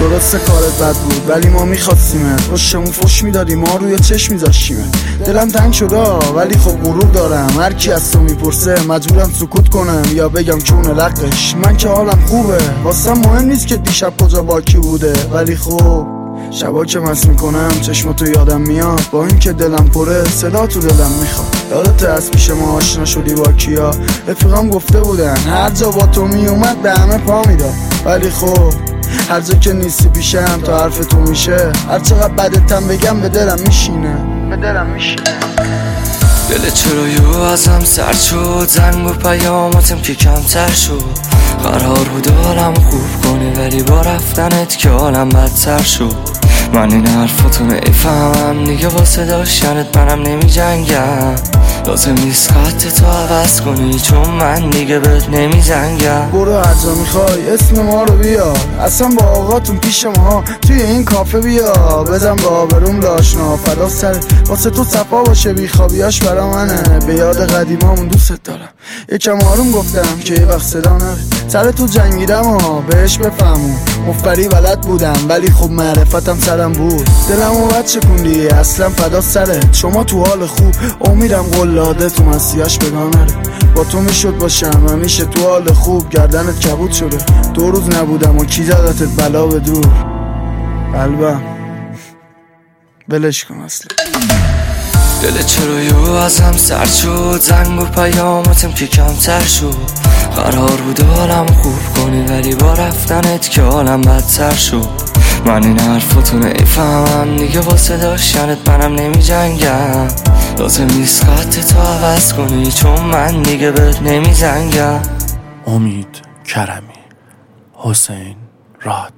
درسته کارت بد بود ولی ما میخواستیمت، پشتمون فش میدادی ما روی چشم میذاشتیمت. دلم تنگ شده ولی خب غرور دارم، هر کی از تو میپرسه مجبورم سکوت کنم یا بگم چونه لقش. من که حالم خوبه، واسم مهم نیست که دیشب کجا با کی بوده، ولی خب شبا که مست میکنم چشماتو یادم میاد، با این که دلم پره صدا تو دلم میخواد. یادت از پیش ما آشنا شدی با کیا؟ رفیقام گفته بودن هر جا با تو میومد به همه پا میداد، ولی خب هر جا که نیستی پیشم تا حرف تو میشه، هر چقدر بدتم بگم به دلم میشینه. دل چرا یو ازم سرد شد، زنگ و پیاماتم که کمتر شد. قرار بود حالم خوب کنی ولی با رفتنت که حالم بدتر شد. من این حرفاتو نمیفهمم دیگه، واسه داشتنت منم نمی جنگم. لازم نیست خط تو عوض کنی چون من دیگه بهت نمی جنگم. برو هر جا میخوای اسم ما رو بیار، اصلا با آقاتون پیش ما توی این کافه بیا. بزن با آبروم لاشنا فدا سر، واسه تو صفا باشه بیخوابیاش برا منه. به یاد قدیمامون دوست دارم، یکم آروم گفتم که یه وقت صدا نره. سر تو جنگیدم بهش بفهمون، مفبری بلد بودم ولی خب معرفتم سرم بود. دلمو بد چکوندی اصلا فدا سرت، شما تو حال خوب امیدم قلاده تو مسیحش بگانره. با تو میشد باشم همیشه تو حال خوب، گردنت کبود شده 2 روز نبودم و کی زدتت بلا به دور. قلبم ولش کن اصلا. دل چرا یو ازم سرد شد، زنگ و پیاماتم که کمتر شد. قرار بود حالم خوب کنی ولی با رفتنت که حالم بدتر شد. من این حرفاتو نمیفهمم دیگه، واسه داشتنت منم نمی جنگم. لازم نیست خط تو عوض کنی چون من دیگه بهت نمی جنگم. امید کرمی، حسین راد.